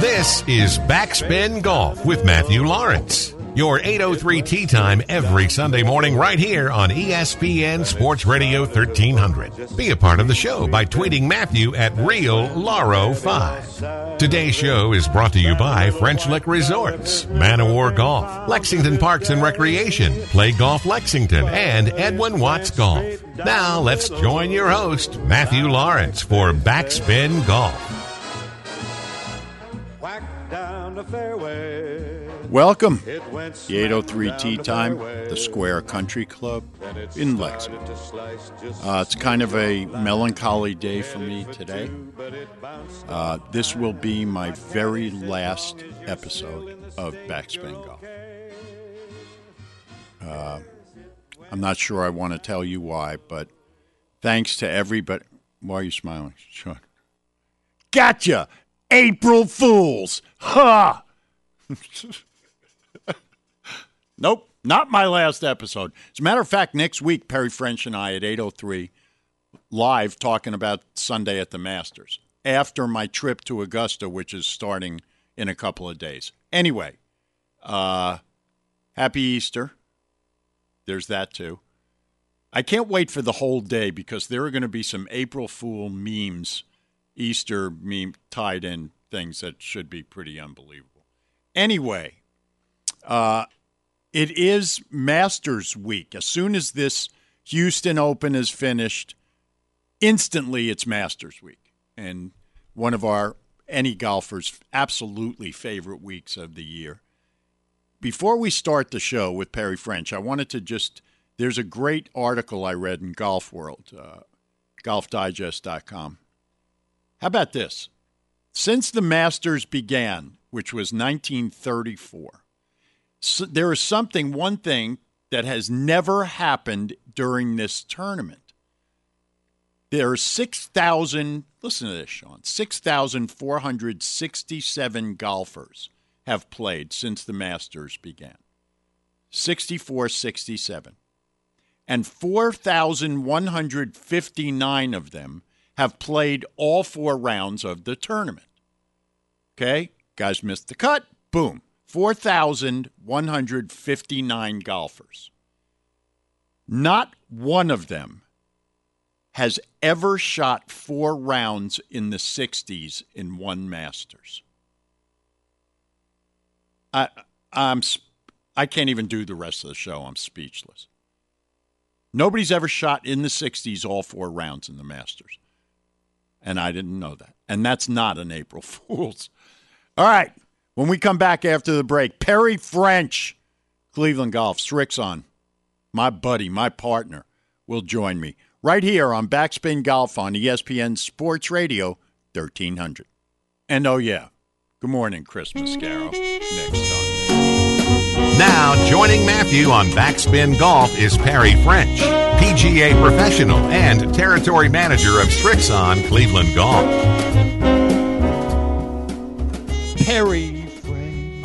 This is Backspin Golf with Matthew Lawrence. Your 8:03 tee time every Sunday morning right here on ESPN Sports Radio 1300. Be a part of the show by tweeting Matthew at RealLauro5. Today's show is brought to you by French Lick Resorts, Man-O-War Golf, Lexington Parks and Recreation, Play Golf Lexington, and Edwin Watts Golf. Now let's join your host, Matthew Lawrence, for Backspin Golf. Down the fairway. Welcome. The 8:03 tee time, the Square Country Club in Lexington. It's kind of a melancholy day for me today. This will be my very last episode of Backspin Golf. I'm not sure I want to tell you why, but thanks to everybody. Why are you smiling, Sean? Gotcha! April Fools! Ha! Nope, not my last episode. As a matter of fact, next week, Perry French and I at 8:03 live talking about Sunday at the Masters after my trip to Augusta, which is starting in a couple of days. Anyway, happy Easter. There's that too. I can't wait for the whole day because there are going to be some April Fool memes, Easter meme tied in things that should be pretty unbelievable. Anyway, it is Masters week. As soon as this Houston Open is finished, instantly it's Masters week. And one of any golfer's absolutely favorite weeks of the year. Before we start the show with Perry French, I wanted to there's a great article I read in Golf World, golfdigest.com. How about this? Since the Masters began, which was 1934, there is one thing that has never happened during this tournament. There are 6,000, listen to this, Sean, 6,467 golfers have played since the Masters began. 64-67. And 4,159 of them have played all 4 rounds of the tournament. Okay? Guys missed the cut. Boom. 4,159 golfers. Not one of them has ever shot 4 rounds in the 60s in one Masters. I can't even do the rest of the show. I'm speechless. Nobody's ever shot in the 60s all 4 rounds in the Masters. And I didn't know that. And that's not an April Fool's. All right. When we come back after the break, Perry French, Cleveland Golf, Srixon, my buddy, my partner, will join me right here on Backspin Golf on ESPN Sports Radio 1300. And oh yeah, good morning, Chris Mascaro. Next on. Now, joining Matthew on Backspin Golf is Perry French, PGA professional and territory manager of Srixon Cleveland Golf. Perry French.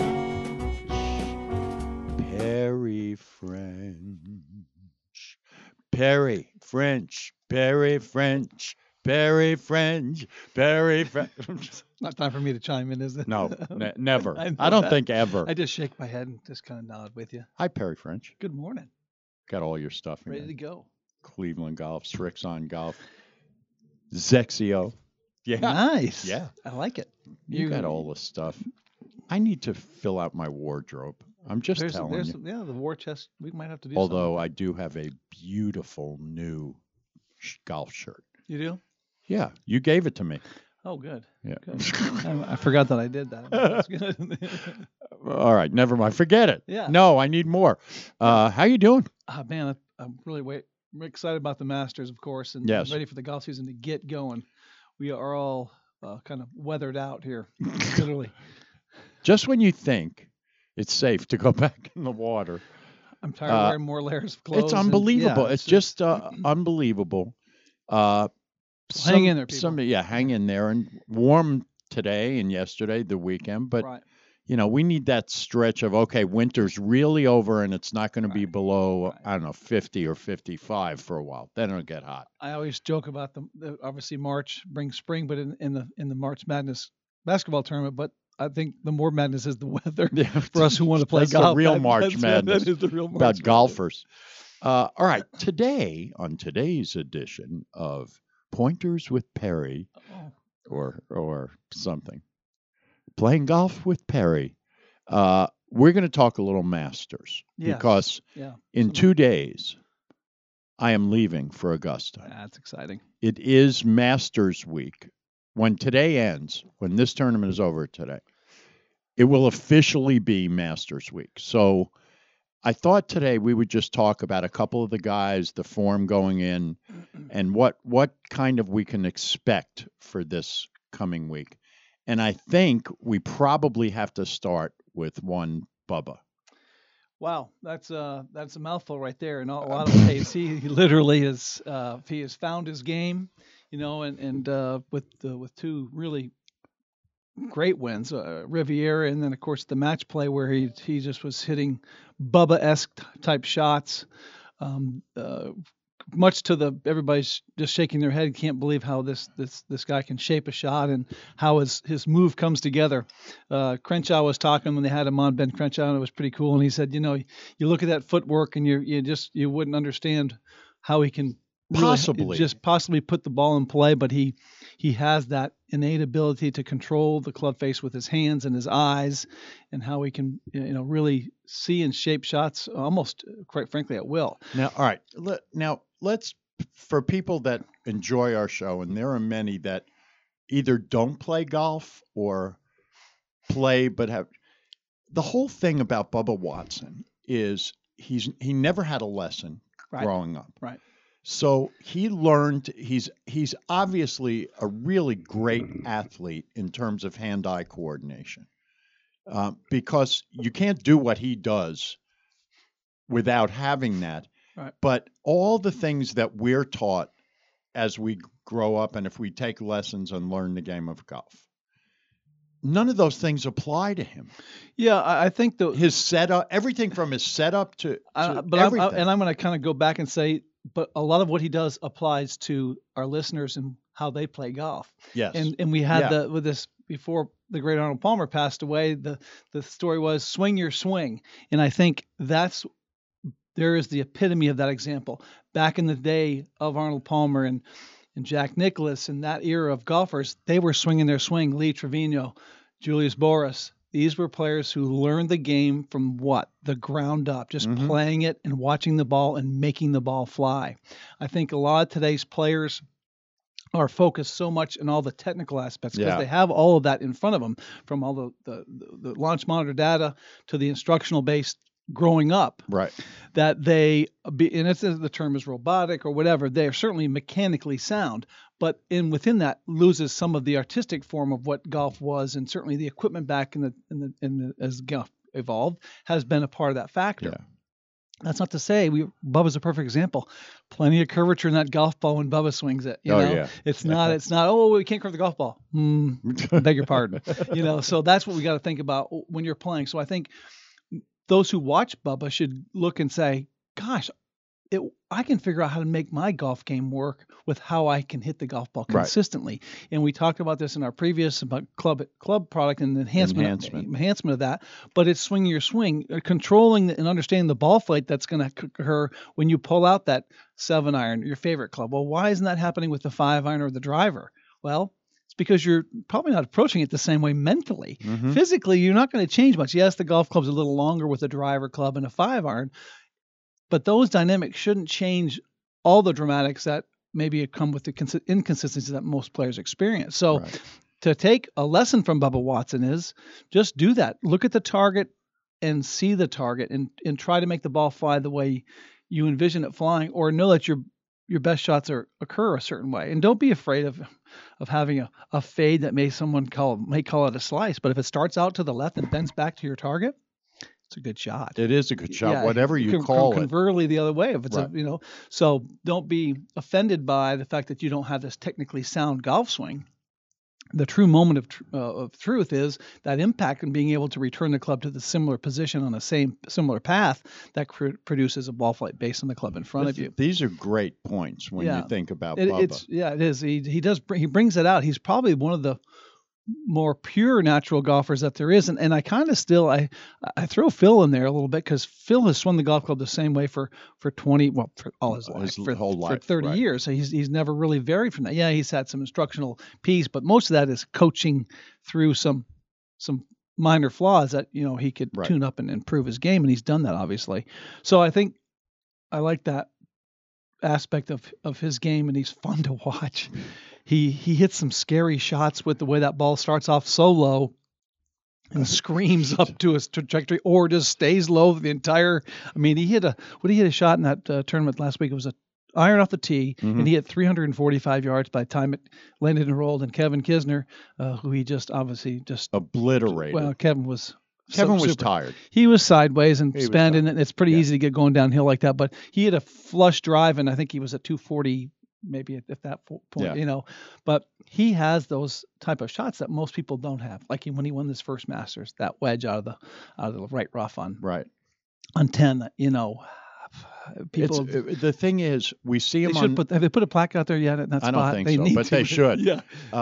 Perry French. Perry French. Perry French. Perry French. Perry French. Not time for me to chime in, is it? No, never. I don't think ever. I just shake my head and just kind of nod with you. Hi, Perry French. Good morning. Got all your stuff in Ready to go. Cleveland Golf, Srixon Golf, Zexio. Yeah. Nice. Yeah. I like it. You got all the stuff. I need to fill out my wardrobe. I'm just telling you. Yeah, the war chest, we might have to do Although something. I do have a beautiful new golf shirt. You do? Yeah, you gave it to me. Oh, good. Yeah. Good. I forgot that I did that. That's good. All right, never mind. Forget it. Yeah. No, I need more. How you doing? Man, I'm really excited about the Masters, of course, and Yes. ready for the golf season to get going. We are all kind of weathered out here, literally. Just when you think it's safe to go back in the water. I'm tired of wearing more layers of clothes. It's unbelievable. And, it's just unbelievable. Hang in there, people. Hang in there. And warm today and yesterday, the weekend. But, right. We need that stretch of, okay, winter's really over and it's not going to be below, I don't know, 50 or 55 for a while. Then it'll get hot. I always joke about the obviously March brings spring, but in the March Madness basketball tournament, but I think the more madness is the weather Yeah, for us who want to play that's golf. the real That- March that's- Madness That is the real March about Madness. golfers. All right, today on today's edition of Pointers with Perry, Oh, or something, playing golf with Perry. We're going to talk a little Masters Yes. because yeah. in 2 days I am leaving for Augusta. That's exciting. It is Masters week. When today ends, when this tournament is over today, it will officially be Masters week. So I thought today we would just talk about a couple of the guys, the form going in, and what kind of we can expect for this coming week. And I think we probably have to start with one Bubba. Wow, that's a mouthful right there. In a lot of ways, he literally is. He has found his game, and with two really great wins, Riviera, and then of course the match play where he just was hitting Bubba-esque type shots. Much to everybody's just shaking their head, can't believe how this guy can shape a shot and how his move comes together. Crenshaw was talking when they had him on, Ben Crenshaw, and it was pretty cool. And he said, you look at that footwork and you wouldn't understand how he can possibly put the ball in play, but he has that innate ability to control the club face with his hands and his eyes, and how he can really see and shape shots almost, quite frankly, at will. Now, all right. Let's, for people that enjoy our show, and there are many that either don't play golf or play but have. The whole thing about Bubba Watson is he never had a lesson growing up. Right. So he learned. He's obviously a really great athlete in terms of hand-eye coordination, because you can't do what he does without having that. Right. But all the things that we're taught as we grow up, and if we take lessons and learn the game of golf, none of those things apply to him. Yeah, I think his setup, everything from his setup to but everything. I'm going to kind of go back and say, but a lot of what he does applies to our listeners and how they play golf. Yes. And we had with this before the great Arnold Palmer passed away. The story was swing your swing, and I think there is the epitome of that example. Back in the day of Arnold Palmer and Jack Nicklaus and that era of golfers, they were swinging their swing. Lee Trevino, Julius Boris. These were players who learned the game from the ground up, just playing it and watching the ball and making the ball fly. I think a lot of today's players are focused so much on all the technical aspects because they have all of that in front of them, from all the launch monitor data to the instructional based growing up, right? That and the term is robotic or whatever, they are certainly mechanically sound, but within that loses some of the artistic form of what golf was, and certainly the equipment back in the as golf evolved has been a part of that factor. Yeah. That's not to say Bubba's a perfect example. Plenty of curvature in that golf ball when Bubba swings it. Yeah. It's not. Oh, we can't curve the golf ball. Beg your pardon. So that's what we got to think about when you're playing. So I think those who watch Bubba should look and say, gosh, I can figure out how to make my golf game work with how I can hit the golf ball consistently. Right. And we talked about this in our previous about club product and enhancement of that. But it's swinging your swing, controlling and understanding the ball flight that's going to occur when you pull out that 7-iron, your favorite club. Well, why isn't that happening with the 5-iron or the driver? Well, it's because you're probably not approaching it the same way mentally. Mm-hmm. Physically, you're not going to change much. Yes, the golf club's a little longer with a driver club and a 5-iron. But those dynamics shouldn't change all the dramatics that maybe come with the inconsistencies that most players experience. So to take a lesson from Bubba Watson is just do that. Look at the target and see the target and try to make the ball fly the way you envision it flying, or know that your best shots occur a certain way. And don't be afraid of having a fade that someone may call it a slice. But if it starts out to the left and bends back to your target, it's a good shot. It is a good shot, whatever you call it. Conversely, the other way, if it's so don't be offended by the fact that you don't have this technically sound golf swing. The true moment of truth is that impact and being able to return the club to the similar position on the similar path that produces a ball flight based on the club in front of you. These are great points when you think about Bubba. It is. He brings it out. He's probably one of the more pure natural golfers that there is. And I kind of still, I throw Phil in there a little bit because Phil has swung the golf club the same way for 20, well, for all his life, for whole life, for 30 right. years. So he's never really varied from that. Yeah, he's had some instructional piece, but most of that is coaching through some minor flaws that, you know, he could Right. tune up and improve his game. And he's done that, obviously. So I think I like that aspect of his game, and he's fun to watch. He hits some scary shots with the way that ball starts off so low and screams up to his trajectory, or just stays low the entire. I mean, he hit a shot in that tournament last week. It was a iron off the tee, and he hit 345 yards by the time it landed and rolled. And Kevin Kisner, who he just obviously just Obliterated. well, Kevin was was super. tired. He was sideways and He was spinning, tired. and it's pretty Yeah. easy to get going downhill like that. But he had a flush drive, and I think he was at 240, maybe at that point, Yeah. you know. But he has those type of shots that most people don't have. Like when he won his first Masters, that wedge out of the right rough on Right. 10. You know, people The thing is, we see they him should on. have they put a plaque out there yet at that I spot? don't think They so, need but to. they should. Yeah.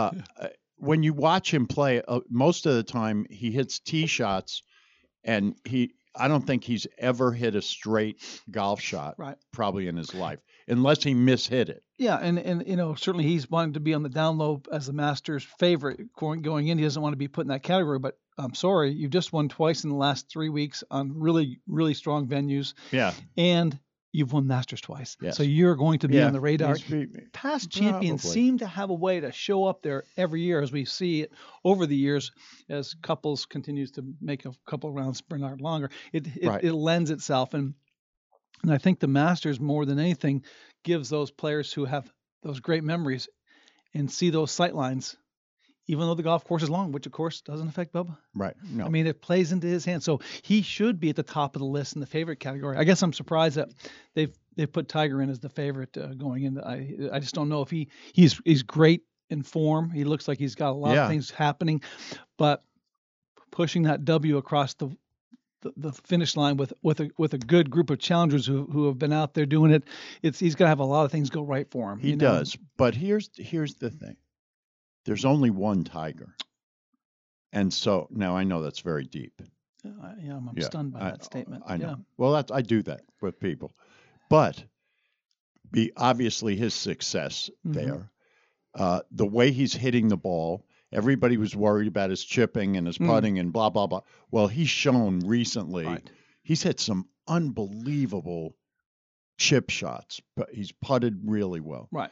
When you watch him play, most of the time he hits tee shots, and I don't think he's ever hit a straight golf shot, Right. probably in his life, unless he mishit it. Yeah, and you know, certainly he's wanted to be on the down low as the Masters favorite going in. He doesn't want to be put in that category, but I'm sorry, you just won twice in the last 3 weeks on really, really strong venues, Yeah. and you've won Masters twice. Yes. So you're going to be on the radar. He's- Past champions Probably. seem to have a way to show up there every year, as we see it over the years, as couples continues to make a couple rounds Bernard longer. Right. It lends itself, and I think the Masters more than anything gives those players who have those great memories and see those sight lines, even though the golf course is long, which of course doesn't affect Bubba. Right. No. I mean, it plays into his hands, so he should be at the top of the list in the favorite category. I guess I'm surprised that they've put Tiger in as the favorite going in. I just don't know if he's great in form. He looks like he's got a lot Yeah. of things happening, but pushing that W across the finish line with a good group of challengers who have been out there doing it, he's gonna have a lot of things go right for him. he you know? does. But here's the thing. There's only one Tiger. And so now I know that's very deep. Yeah, I'm Yeah, stunned by that statement. I know. Yeah. Well, I do that with people, but obviously his success there, the way he's hitting the ball, everybody was worried about his chipping and his putting and blah blah blah. Well, he's shown recently Right. he's hit some unbelievable chip shots, but he's putted really well. Right.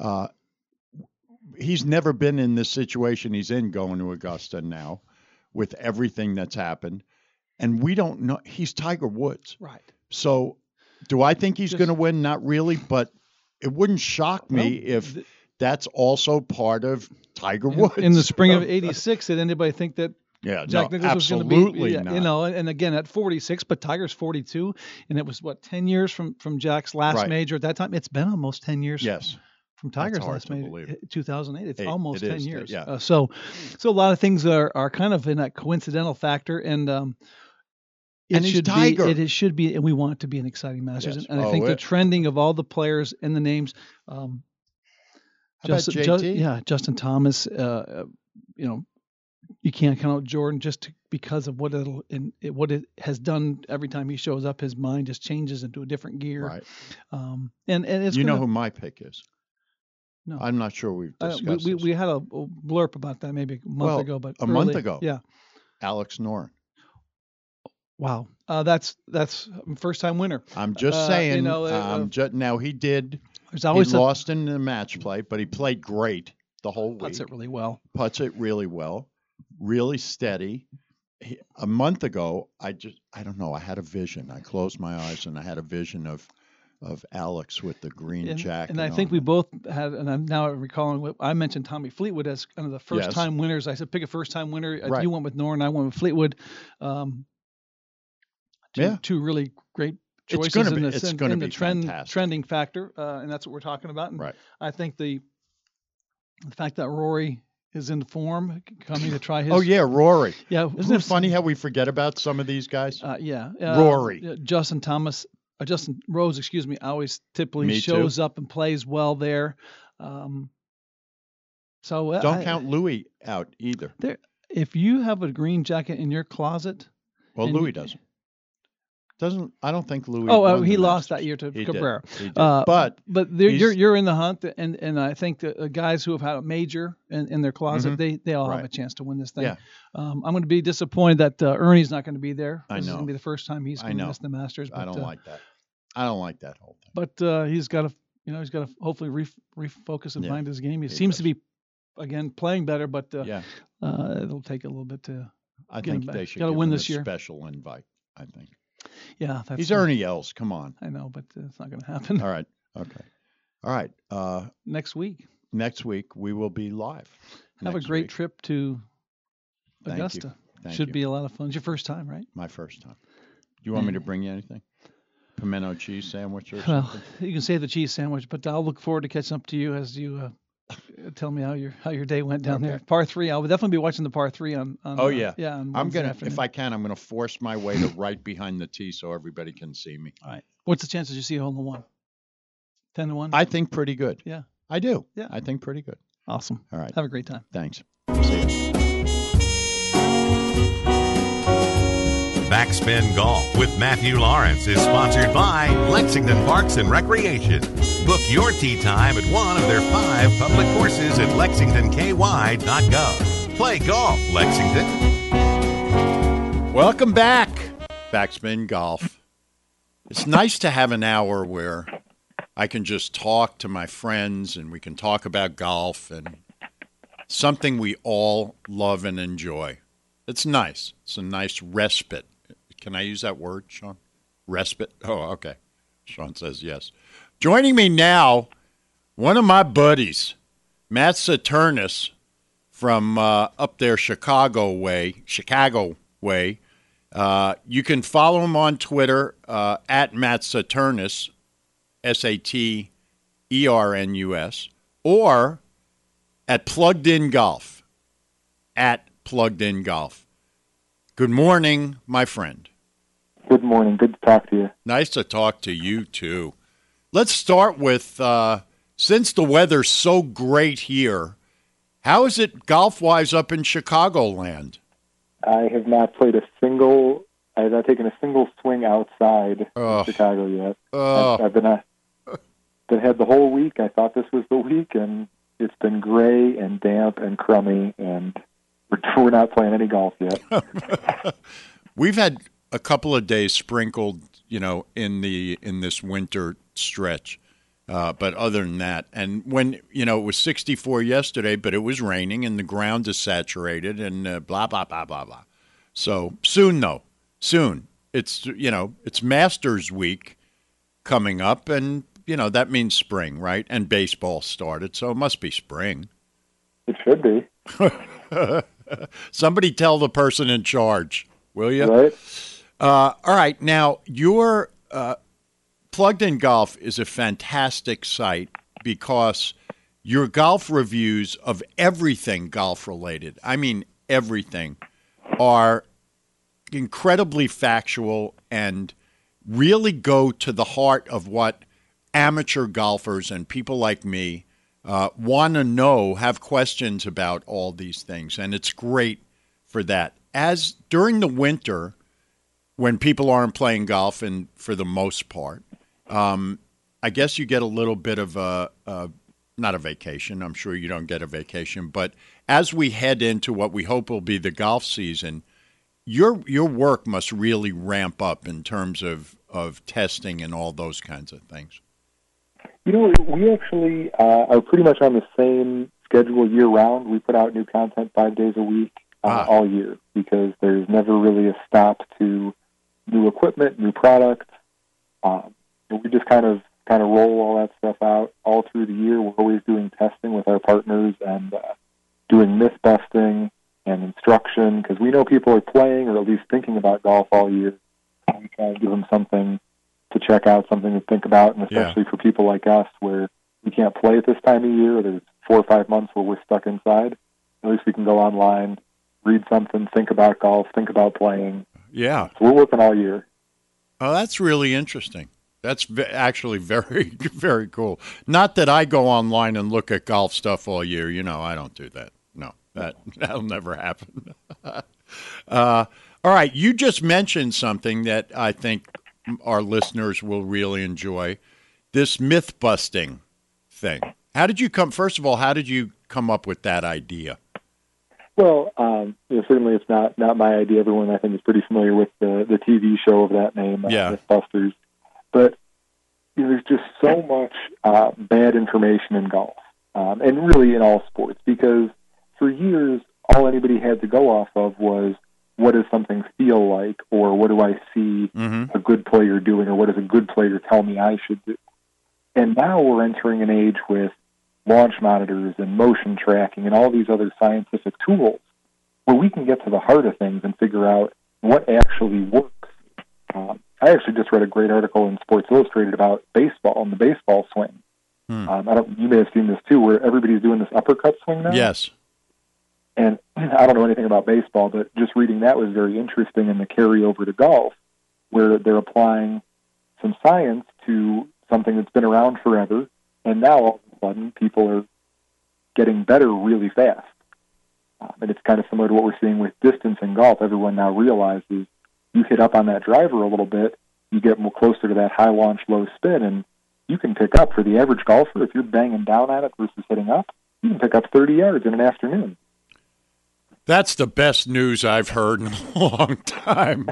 He's never been in this situation he's in going to Augusta now with everything that's happened. And we don't know. He's Tiger Woods. Right. So do I think he's Just- going to win? Not really, but it wouldn't shock me if that's also part of Tiger Woods. In the spring of '86, did anybody think that Yeah, Jack no, Nicklaus was going to absolutely be, not. you know, and again at 46, but Tiger's 42, and it was 10 years from Jack's last Right. major at that time. It's been almost 10 years Yes. from Tiger's hard last to major, believe. 2008. It's It almost 10 is, years. yeah. So a lot of things are kind of in that coincidental factor, and And he's Tiger. It should be, and we want it to be an exciting Masters. Yes. And I think the it- trending of all the players and the names. How about JT? Justin Thomas. You know, you can't count out Jordan because of what what it has done every time he shows up. His mind just changes into a different gear. Right. And it's You know gonna- who my pick is? No. I'm not sure we've discussed this. we had a blurb about that maybe a month ago, but a month early- ago. Yeah. Alex Noren. Wow. That's first time winner. I'm just you saying. know, now he did. There's He always lost in the match play, but he played great the whole week. puts it really well. Puts it really well, really steady. A month ago, I don't know. I had a vision. I closed my eyes and I had a vision of Alex with the green jacket. And I think we both had, and I'm now recalling, I mentioned Tommy Fleetwood as kind of the first time winners. I said, pick a first time winner. Right. You went with Noren, I went with Fleetwood. Two really great choices It's gonna in be- the, it's in gonna the be trend, fantastic. trending factor. And that's what we're talking about. And Right. I think the fact that Rory is in form, coming to try his. Oh yeah, Rory. Yeah. Isn't it funny how we forget about some of these guys? Yeah. Rory. Justin Rose, excuse me, always typically Me shows up and plays well there. So Don't count Louis out either. if you have a green jacket in your closet. Well, and Louis doesn't. I don't think Louis. Oh, won he the lost Masters. that year to He Cabrera. Did. He did. But he's- you're in the hunt, and I think the guys who have had a major in their closet, they all have Right. a chance to win this thing. Yeah. I'm going to be disappointed that Ernie's not going to be there. I This is know. going to be the first time he's going to miss the Masters. But, I don't like that. I don't like that whole thing. But he's got to hopefully refocus and find his game. He seems to be again playing better, but it'll take a little bit to. I get him think back. they should Gotta give win him this a year. special invite. I think Yeah, he's Ernie Els. Come on. I know, but it's not going to happen. All right. Okay. All right. Next week. Next week we will be live. Have a great trip to Thank you. Augusta. Thank Should you. be a lot of fun. It's your first time, right? My first time. You want me to bring you anything? Pimento cheese sandwich or Well, something? you can save the cheese sandwich, but I'll look forward to catching up to you as you tell me how your day went down there. Par 3. I'll definitely be watching the par 3 on. Oh yeah. Yeah. On I'm Wednesday gonna, afternoon. if I can, I'm gonna force my way to right behind the tee so everybody can see me. All right. What's the chances you see a hole in one? 10-1. I think pretty good. Yeah. I do. Yeah. I think pretty good. Awesome. All right. Have a great time. Thanks. See you. Backspin Golf with Matthew Lawrence is sponsored by Lexington Parks and Recreation. Book your tee time at one of their 5 public courses at lexingtonky.gov. Play golf, Lexington. Welcome back, Backspin Golf. It's nice to have an hour where I can just talk to my friends and we can talk about golf and something we all love and enjoy. It's nice. It's a nice respite. Can I use that word, Sean? Respite? Oh, okay. Sean says yes. Joining me now, one of my buddies, Matt Saturnis from up there Chicago way. You can follow him on Twitter at Matt Saturnus, SATERNUS, or at Plugged In Golf, at Plugged In Golf. Good morning, my friend. Good morning. Good to talk to you. Nice to talk to you, too. Let's start with, since the weather's so great here, how is it golf-wise up in Chicagoland? I have not I have not taken a single swing outside in Chicago yet. I've been had the whole week. I thought this was the week, and it's been gray and damp and crummy, and we're not playing any golf yet. We've had a couple of days sprinkled, in this winter stretch. But other than that, and when, it was 64 yesterday, but it was raining and the ground is saturated and blah, blah, blah, blah, blah. So soon, though. Soon. It's, it's Masters week coming up, and, that means spring, right? And baseball started, so it must be spring. It should be. Somebody tell the person in charge, will you? Right. All right. Now, your Plugged In Golf is a fantastic site because your golf reviews of everything golf-related, I mean everything, are incredibly factual and really go to the heart of what amateur golfers and people like me want to know, have questions about all these things, and it's great for that. As during the winter, when people aren't playing golf, and for the most part, I guess you get a little bit of not a vacation. I'm sure you don't get a vacation, but as we head into what we hope will be the golf season, your work must really ramp up in terms of testing and all those kinds of things. We actually are pretty much on the same schedule year-round. We put out new content 5 days a week all year because there's never really a stop to new equipment, new products. We just kind of roll all that stuff out all through the year. We're always doing testing with our partners and doing myth busting and instruction because we know people are playing or at least thinking about golf all year. We try to give them something to check out, something to think about, and especially for people like us where we can't play at this time of year. There's 4 or 5 months where we're stuck inside. At least we can go online, read something, think about golf, think about playing. Yeah. So we're working all year. Oh, that's really interesting. That's actually very, very cool. Not that I go online and look at golf stuff all year. I don't do that. No, that'll never happen. All right, you just mentioned something that I think our listeners will really enjoy, this myth-busting thing. First of all, how did you come up with that idea? Well, certainly it's not my idea. Everyone, I think, is pretty familiar with the TV show of that name, Mythbusters. But there's just so much bad information in golf, and really in all sports, because for years, all anybody had to go off of was, what does something feel like, or what do I see a good player doing, or what does a good player tell me I should do? And now we're entering an age with launch monitors and motion tracking and all these other scientific tools where we can get to the heart of things and figure out what actually works. I actually just read a great article in Sports Illustrated about baseball and the baseball swing. You may have seen this too, where everybody's doing this uppercut swing now. Yes. And I don't know anything about baseball, but just reading that was very interesting in the carryover to golf, where they're applying some science to something that's been around forever, and now all of a sudden people are getting better really fast. And it's kind of similar to what we're seeing with distance in golf. Everyone now realizes you hit up on that driver a little bit, you get more closer to that high launch, low spin, and you can pick up, for the average golfer, if you're banging down on it versus hitting up, you can pick up 30 yards in an afternoon. That's the best news I've heard in a long time.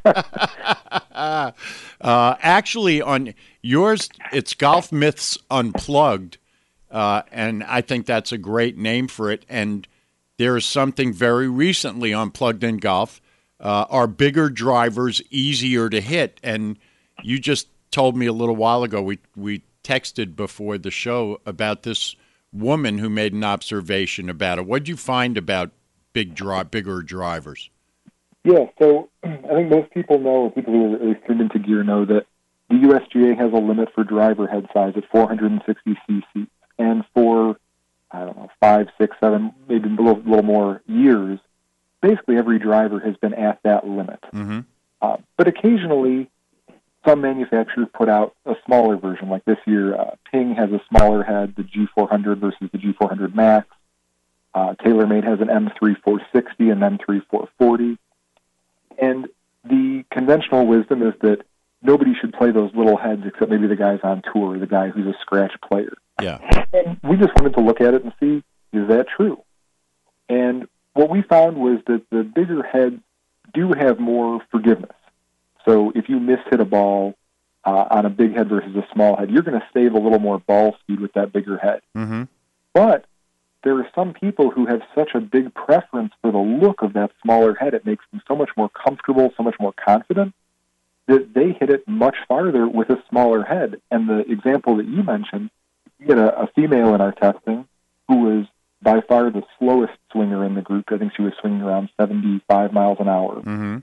Actually, on yours, it's Golf Myths Unplugged, and I think that's a great name for it. And there is something very recently unplugged in golf. Are bigger drivers easier to hit? And you just told me a little while ago, we texted before the show about this woman who made an observation about it. What did you find about bigger drivers? Yeah, so I think most people know, people who are at least tuned into gear know that the USGA has a limit for driver head size at 460 cc. And for, 5, 6, 7, maybe a little more years, basically every driver has been at that limit. Mm-hmm. But occasionally, some manufacturers put out a smaller version. Like this year, Ping has a smaller head, the G400 versus the G400 Max. TaylorMade has an M3 460 and M3 440. And the conventional wisdom is that nobody should play those little heads except maybe the guys on tour, the guy who's a scratch player. Yeah. And we just wanted to look at it and see, is that true? And what we found was that the bigger heads do have more forgiveness. So if you mishit a ball on a big head versus a small head, you're going to save a little more ball speed with that bigger head. Mm-hmm. But there are some people who have such a big preference for the look of that smaller head, it makes them so much more comfortable, so much more confident, that they hit it much farther with a smaller head. And the example that you mentioned, we had a female in our testing who was by far the slowest swinger in the group. I think she was swinging around 75 miles an hour. Mm-hmm.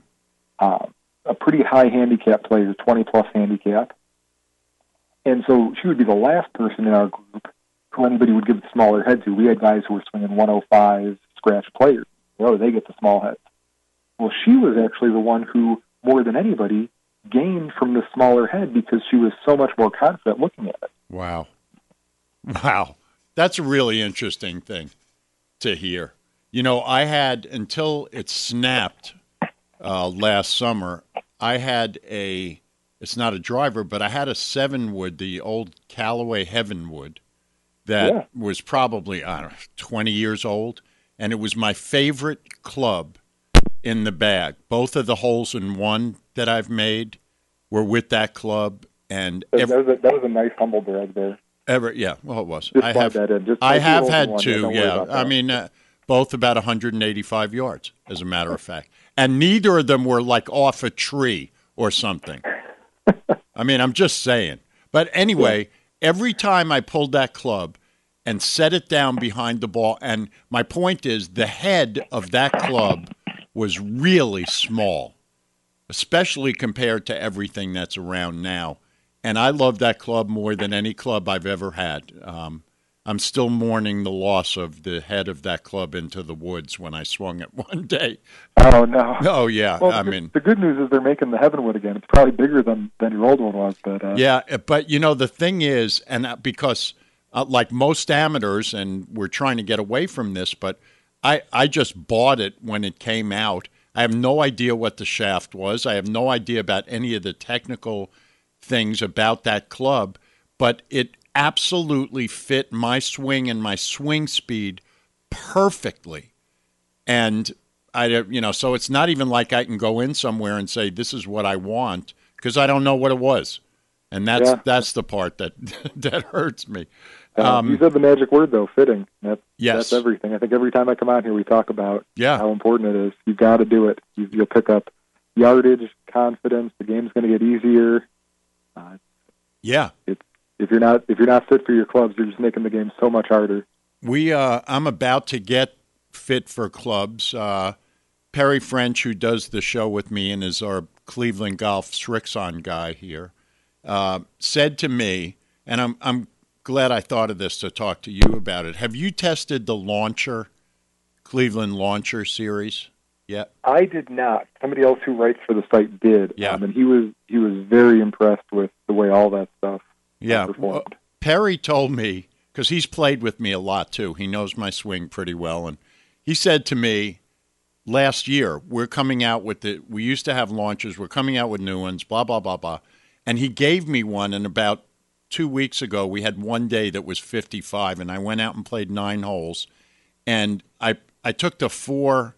A pretty high handicap player, 20-plus handicap. And so she would be the last person in our group who anybody would give the smaller head to. We had guys who were swinging 105 scratch players. Oh, they get the small heads. Well, she was actually the one who, more than anybody, gained from the smaller head because she was so much more confident looking at it. Wow. That's a really interesting thing to hear. I had, until it snapped last summer, I had it's not a driver, but I had a 7-wood, the old Callaway Heavenwood, that was probably, 20 years old, and it was my favorite club in the bag. Both of the holes in one that I've made were with that club. And that was a nice humble brag there. Yeah, well, it was. Just I have had two, yeah. I mean, both about 185 yards, as a matter of fact. And neither of them were like off a tree or something. I mean, I'm just saying. But anyway, every time I pulled that club and set it down behind the ball, and my point is the head of that club was really small, especially compared to everything that's around now. And I love that club more than any club I've ever had. I'm still mourning the loss of the head of that club into the woods when I swung it one day. Oh, no. Oh, yeah. Well, I mean, the good news is they're making the Heavenwood again. It's probably bigger than your old one was. But yeah, but, the thing is, and because like most amateurs, and we're trying to get away from this, but I just bought it when it came out. I have no idea what the shaft was. I have no idea about any of the technical things about that club, but it absolutely fit my swing and my swing speed perfectly. And so it's not even like I can go in somewhere and say, this is what I want, because I don't know what it was. And that's the part that that hurts me. You said the magic word, though, fitting. Yes. That's everything. I think every time I come out here, we talk about how important it is. You've got to do it. You'll pick up yardage, confidence. The game's going to get easier. If you're not fit for your clubs, you're just making the game so much harder. I'm about to get fit for clubs. Perry French, who does the show with me and is our Cleveland Golf Srixon guy here, said to me, and I'm glad I thought of this to talk to you about it. Have you tested the Cleveland Launcher series yet? I did not. Somebody else who writes for the site did. Yeah. And he was very impressed with the way all that stuff performed. Well, Perry told me, because he's played with me a lot too. He knows my swing pretty well, and he said to me last year, we're coming out with we used to have launchers, we're coming out with new ones, blah, blah, blah, blah. And he gave me one, and about 2 weeks ago, we had one day that was 55, and I went out and played 9 holes, and I took the 4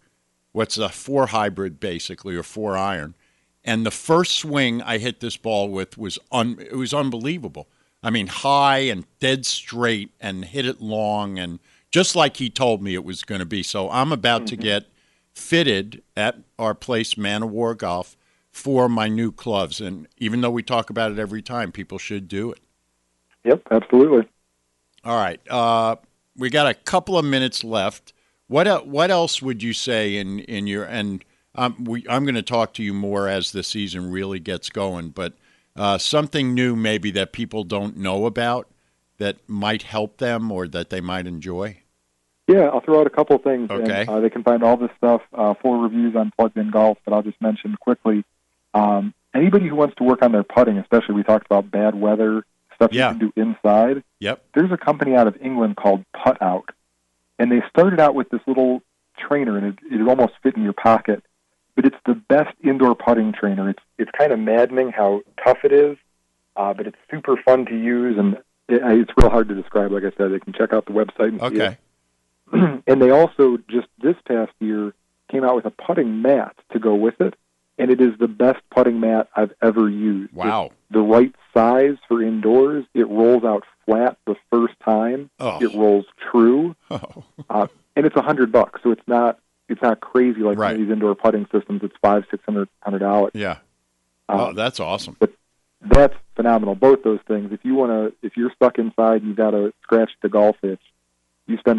hybrid basically, or 4 iron, and the first swing I hit this ball with was unbelievable. I mean, high and dead straight, and hit it long, and just like he told me it was going to be. So I'm about to get fitted at our place, Man of War Golf, for my new clubs, and even though we talk about it every time, people should do it. Yep, absolutely. All right, we got a couple of minutes left. What else would you say in your I'm going to talk to you more as the season really gets going, but something new maybe that people don't know about that might help them or that they might enjoy? Yeah, I'll throw out a couple things. Okay. And, they can find all this stuff, full reviews on Plugged In Golf, but I'll just mention quickly. Anybody who wants to work on their putting, especially we talked about bad weather, stuff you can do inside. Yep. There's a company out of England called Putt Out, and they started out with this little trainer, and it almost fit in your pocket. But it's the best indoor putting trainer. It's kind of maddening how tough it is, but it's super fun to use, and it's real hard to describe. Like I said, they can check out the website and see it. And they also, just this past year, came out with a putting mat to go with it, and it is the best putting mat I've ever used. Wow. It's the right size for indoors. It rolls out flat the first time. Oh. It rolls true. Oh. And it's $100, so it's not crazy like some of these indoor putting systems. It's $500-$600. Yeah. That's awesome. But that's phenomenal. Both those things. If you're stuck inside, and you've got to scratch the golf itch, you spend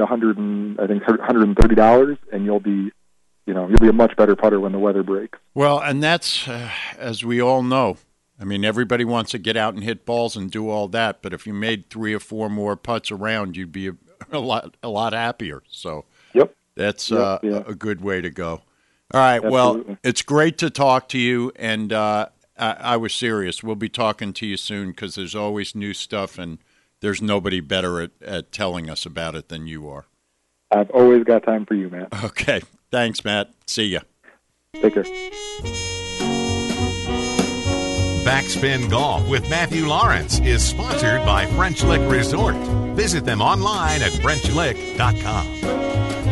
$130, and you'll be a much better putter when the weather breaks. Well, and that's as we all know. I mean, everybody wants to get out and hit balls and do all that, but if you made 3 or 4 more putts around, you'd be a lot happier. So. Yep. That's a good way to go. All right. Absolutely. Well, it's great to talk to you, and I was serious. We'll be talking to you soon because there's always new stuff, and there's nobody better at telling us about it than you are. I've always got time for you, Matt. Okay. Thanks, Matt. See ya. Take care. Backspin Golf with Matthew Lawrence is sponsored by French Lick Resort. Visit them online at FrenchLick.com.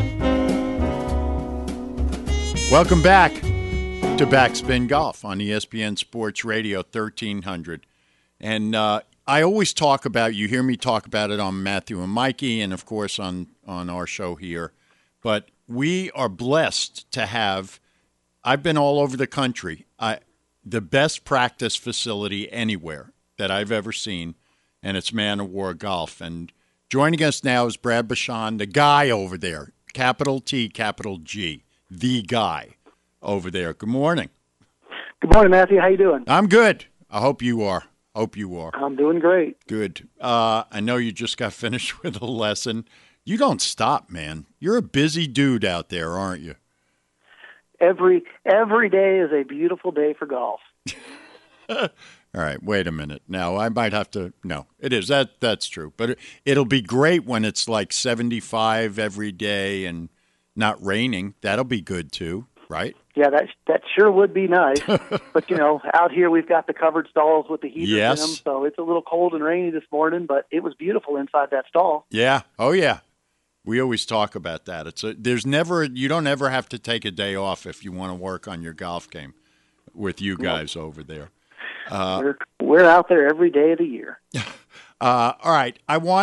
Welcome back to Backspin Golf on ESPN Sports Radio 1300. And I always talk about, you hear me talk about it on Matthew and Mikey and, of course, on our show here. But we are blessed to have, I've been all over the country, the best practice facility anywhere that I've ever seen, and it's Man of War Golf. And joining us now is Brad Bashan, the guy over there, capital T, capital G, the guy over there. Good morning. Good morning, Matthew. How you doing? I'm good. I hope you are. Hope you are. I'm doing great. Good. I know you just got finished with a lesson. You don't stop, man. You're a busy dude out there, aren't you? Every day is a beautiful day for golf. All right, wait a minute. Now, I might have to – no, it is. That's true. But it'll be great when it's like 75 every day and not raining. That'll be good too, right? Yeah, that sure would be nice. But, out here we've got the covered stalls with the heaters in them, so it's a little cold and rainy this morning, but it was beautiful inside that stall. Yeah. Oh, yeah. We always talk about that. You don't ever have to take a day off if you want to work on your golf game with you guys over there. We're out there every day of the year. All right.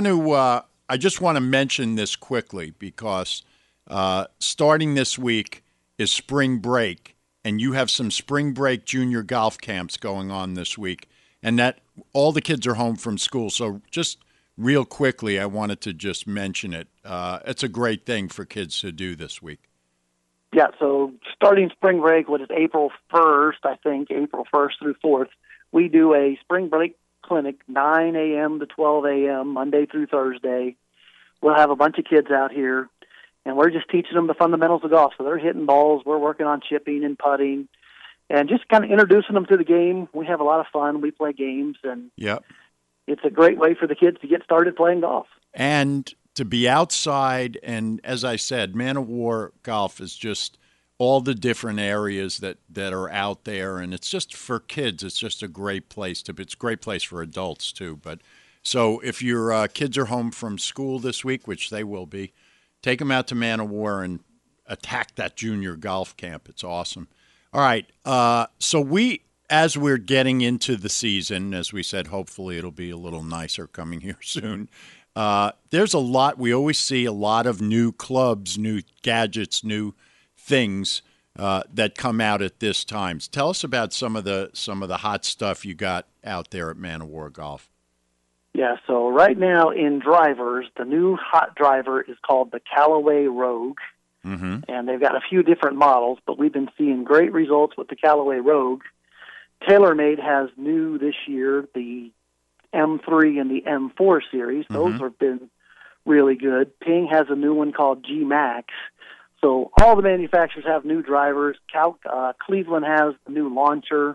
I just want to mention this quickly because starting this week is spring break, and you have some spring break junior golf camps going on this week, and that all the kids are home from school. So just real quickly, I wanted to just mention it. It's a great thing for kids to do this week. Yeah, so starting spring break, what is April 1st, I think, April 1st through 4th, we do a spring break clinic, 9 a.m. to 12 a.m., Monday through Thursday. We'll have a bunch of kids out here, and we're just teaching them the fundamentals of golf. So they're hitting balls. We're working on chipping and putting and just kind of introducing them to the game. We have a lot of fun. We play games, and it's a great way for the kids to get started playing golf. And to be outside, and as I said, Man of War golf is just all the different areas that are out there, and it's just for kids. It's just a great place to be. It's a great place for adults too. But so if your kids are home from school this week, which they will be, take them out to Man of War and attack that junior golf camp. It's awesome. All right. So as we're getting into the season, as we said, hopefully it'll be a little nicer coming here soon. There's a lot. We always see a lot of new clubs, new gadgets, new things that come out at this time. Tell us about some of the hot stuff you got out there at Man of War Golf. Yeah, so right now in drivers, the new hot driver is called the Callaway Rogue, and they've got a few different models, but we've been seeing great results with the Callaway Rogue. TaylorMade has new this year the M3 and the M4 series. Those have been really good. Ping has a new one called G-Max. So all the manufacturers have new drivers. Cleveland has the new launcher.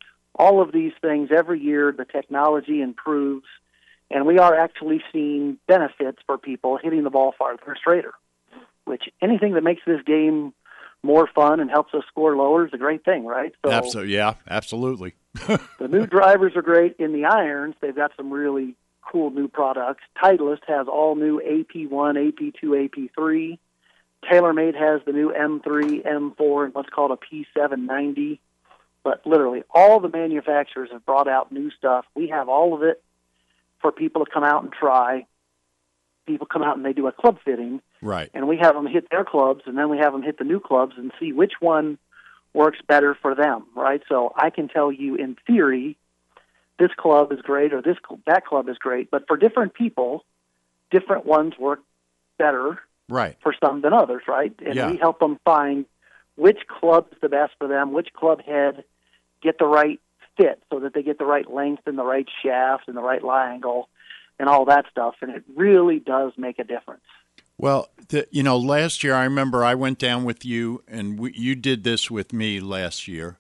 All of these things, every year the technology improves, and we are actually seeing benefits for people hitting the ball farther and straighter, which anything that makes this game more fun and helps us score lower is a great thing, right? So absolutely. The new drivers are great. In the irons, they've got some really cool new products. Titleist has all new AP1, AP2, AP3. TaylorMade has the new M3, M4, and what's called a P790. But literally, all the manufacturers have brought out new stuff. We have all of it for people to come out and try. People come out and they do a club fitting. Right. And we have them hit their clubs, and then we have them hit the new clubs and see which one works better for them, right? So I can tell you in theory, this club is great or that club is great, but for different people, different ones work better for some than others, right? And we help them find which club is the best for them, which club head, get the right fit so that they get the right length and the right shaft and the right lie angle and all that stuff, and it really does make a difference. Well, last year I remember I went down with you, and you did this with me last year.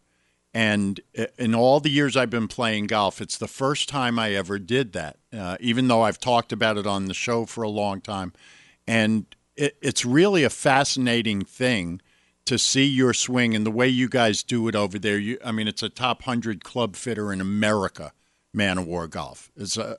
And in all the years I've been playing golf, it's the first time I ever did that, even though I've talked about it on the show for a long time. And it's really a fascinating thing to see your swing and the way you guys do it over there. It's a top 100 club fitter in America. Man of War Golf.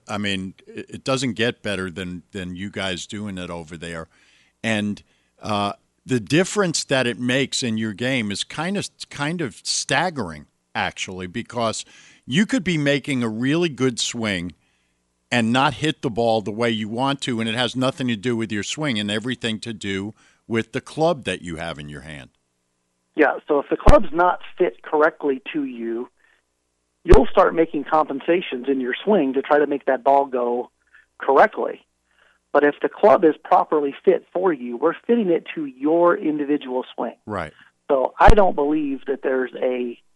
It doesn't get better than you guys doing it over there. And the difference that it makes in your game is kind of staggering, actually, because you could be making a really good swing and not hit the ball the way you want to, and it has nothing to do with your swing and everything to do with the club that you have in your hand. Yeah, so if the club's not fit correctly to you, you'll start making compensations in your swing to try to make that ball go correctly. But if the club is properly fit for you, we're fitting it to your individual swing. Right. So I don't believe that there's a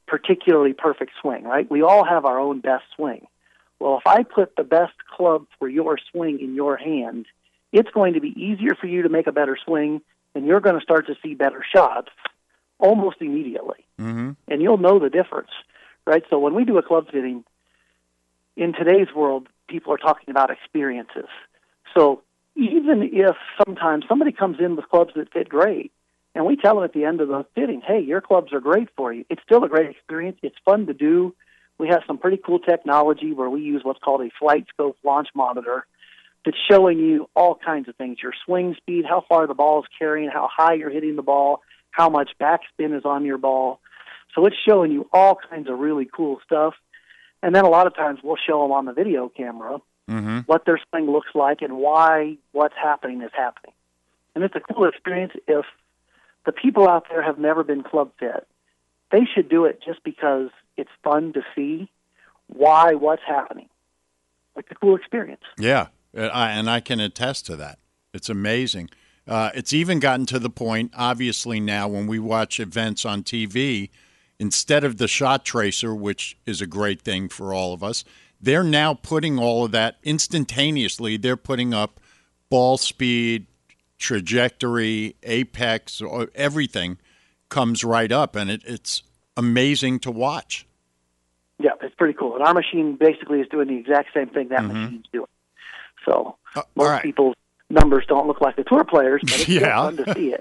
particularly perfect swing, right? We all have our own best swing. Well, if I put the best club for your swing in your hand, it's going to be easier for you to make a better swing, and you're going to start to see better shots almost immediately. Mm-hmm. And you'll know the difference, right? So when we do a club fitting, in today's world, people are talking about experiences. So even if sometimes somebody comes in with clubs that fit great, and we tell them at the end of the fitting, hey, your clubs are great for you, it's still a great experience. It's fun to do. We have some pretty cool technology where we use what's called a flight scope launch monitor that's showing you all kinds of things, your swing speed, how far the ball is carrying, how high you're hitting the ball, how much backspin is on your ball. So it's showing you all kinds of really cool stuff. And then a lot of times we'll show them on the video camera what their swing looks like and why what's happening is happening. And it's a cool experience. If the people out there have never been club fit, they should do it just because it's fun to see why what's happening. Like a cool experience. Yeah, and I can attest to that. It's amazing. It's even gotten to the point, obviously now, when we watch events on TV, instead of the shot tracer, which is a great thing for all of us, they're now putting all of that instantaneously. They're putting up ball speed, trajectory, apex, everything comes right up, and it's amazing to watch. Yeah, it's pretty cool. And our machine basically is doing the exact same thing that machine's doing. So most people's numbers don't look like the tour players, but it's still fun to see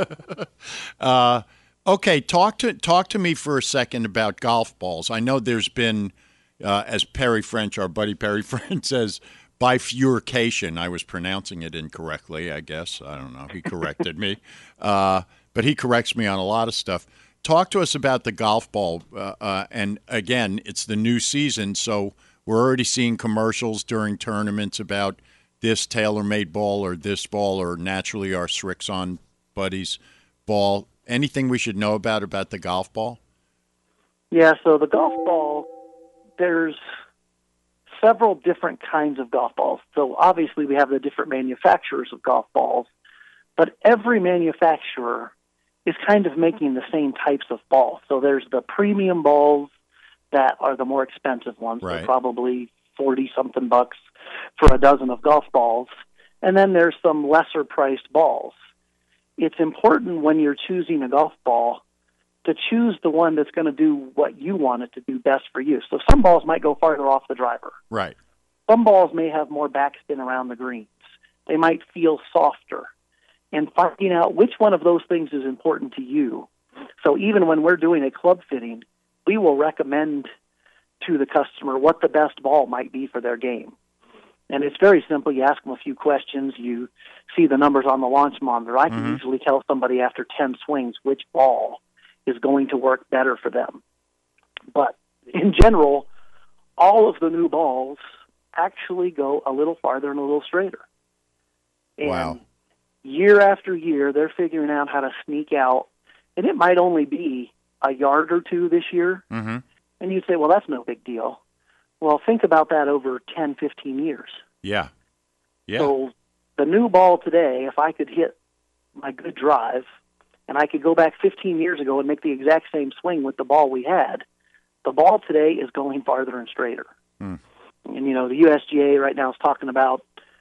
it. Okay, talk to me for a second about golf balls. I know there's been, as Perry French, our buddy Perry French says, bifurcation. I was pronouncing it incorrectly, I guess. I don't know. He corrected me. But he corrects me on a lot of stuff. Talk to us about the golf ball. And, again, it's the new season, so we're already seeing commercials during tournaments about this tailor-made ball or this ball or naturally our Srixon buddies ball. Anything we should know about the golf ball? Yeah, so the golf ball, there's several different kinds of golf balls. So obviously we have the different manufacturers of golf balls, but every manufacturer is kind of making the same types of balls. So there's the premium balls that are the more expensive ones. Right. They're probably $40-something for a dozen of golf balls. And then there's some lesser-priced balls. It's important when you're choosing a golf ball to choose the one that's going to do what you want it to do best for you. So some balls might go farther off the driver. Right. Some balls may have more backspin around the greens. They might feel softer. And finding out which one of those things is important to you. So even when we're doing a club fitting, we will recommend to the customer what the best ball might be for their game. And it's very simple. You ask them a few questions. You see the numbers on the launch monitor. I can usually tell somebody after 10 swings which ball is going to work better for them. But in general, all of the new balls actually go a little farther and a little straighter. And wow. Year after year, they're figuring out how to sneak out. And it might only be a yard or two this year. Mm-hmm. And you'd say, well, that's no big deal. Well, think about that over 10, 15 years. Yeah. Yeah. So the new ball today, if I could hit my good drive, and I could go back 15 years ago and make the exact same swing with the ball we had, the ball today is going farther and straighter. And, the USGA right now is talking about,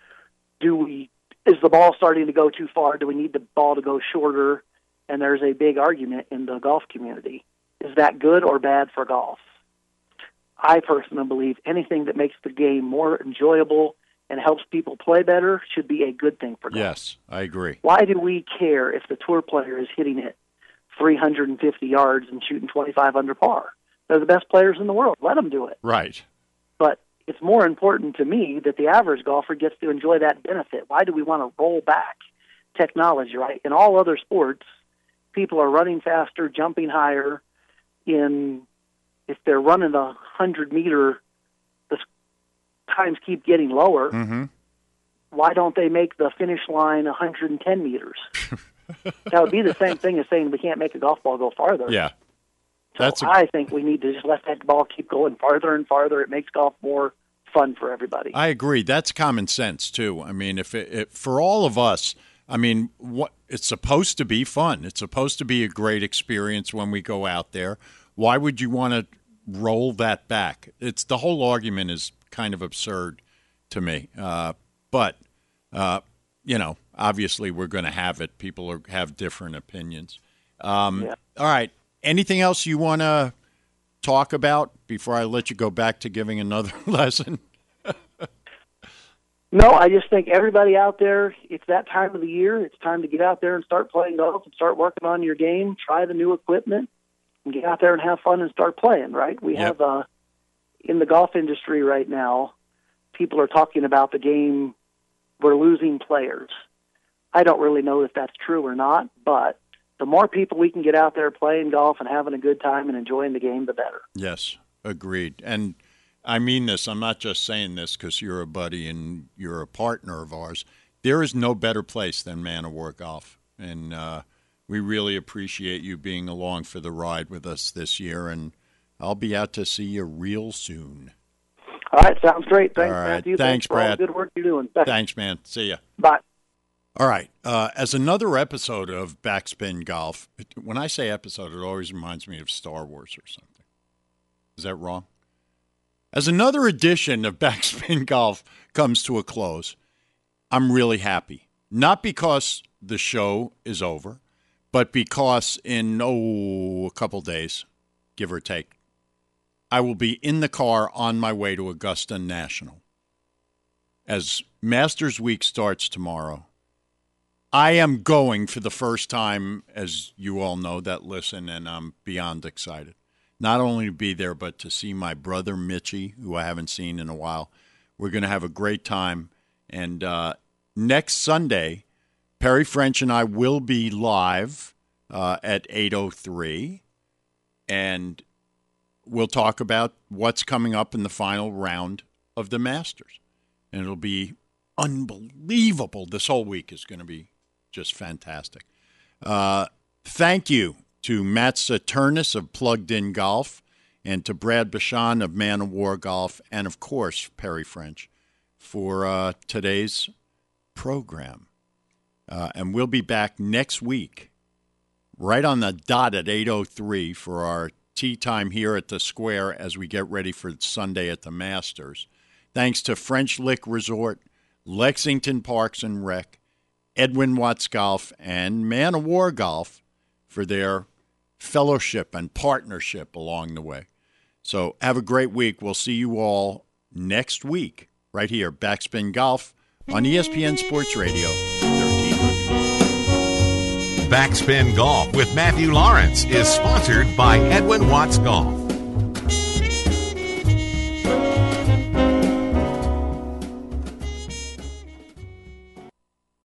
is the ball starting to go too far? Do we need the ball to go shorter? And there's a big argument in the golf community. Is that good or bad for golf? I personally believe anything that makes the game more enjoyable and helps people play better should be a good thing for golf. Yes, I agree. Why do we care if the tour player is hitting it 350 yards and shooting 25 under par? They're the best players in the world. Let them do it. Right. But it's more important to me that the average golfer gets to enjoy that benefit. Why do we want to roll back technology, right? In all other sports, people are running faster, jumping higher. If they're running the 100-meter, the times keep getting lower. Mm-hmm. Why don't they make the finish line 110 meters? That would be the same thing as saying we can't make a golf ball go farther. Yeah. So I think we need to just let that ball keep going farther and farther. It makes golf more fun for everybody. I agree. That's common sense, too. I mean, if for all of us, I mean, it's supposed to be fun. It's supposed to be a great experience when we go out there. Why would you want to roll that back? It's the whole argument is kind of absurd to me. But obviously we're going to have it. People have different opinions. All right. Anything else you want to talk about before I let you go back to giving another lesson? No, I just think everybody out there, it's that time of the year. It's time to get out there and start playing golf and start working on your game, try the new equipment, and get out there and have fun and start playing, right? We have, in the golf industry right now, people are talking about the game, we're losing players. I don't really know if that's true or not, but the more people we can get out there playing golf and having a good time and enjoying the game, the better. Yes, agreed. And I mean this. I'm not just saying this because you're a buddy and you're a partner of ours. There is no better place than Man of War Golf. And we really appreciate you being along for the ride with us this year. And I'll be out to see you real soon. All right, sounds great. Thanks, all right. Matthew. Thanks, for all Brad. the good work you're doing. Thanks, man. See ya. Bye. All right. As another episode of Backspin Golf, when I say episode, it always reminds me of Star Wars or something. Is that wrong? As another edition of Backspin Golf comes to a close, I'm really happy. Not because the show is over, but because in, a couple days, give or take, I will be in the car on my way to Augusta National. As Masters Week starts tomorrow, I am going for the first time, as you all know that listen, and I'm beyond excited. Not only to be there, but to see my brother Mitchie, who I haven't seen in a while. We're going to have a great time. And next Sunday, Perry French and I will be live at 8:03. And we'll talk about what's coming up in the final round of the Masters. And it'll be unbelievable. This whole week is going to be just fantastic. Thank you to Matt Saturnus of Plugged In Golf, and to Brad Bashan of Man of War Golf, and, of course, Perry French for today's program. And we'll be back next week, right on the dot at 8:03 for our tea time here at the Square as we get ready for Sunday at the Masters. Thanks to French Lick Resort, Lexington Parks and Rec, Edwin Watts Golf, and Man of War Golf for their fellowship and partnership along the way. So have a great week. We'll see you all next week right here, Backspin Golf on ESPN Sports Radio 1300. Backspin Golf with Matthew Lawrence is sponsored by Edwin Watts Golf.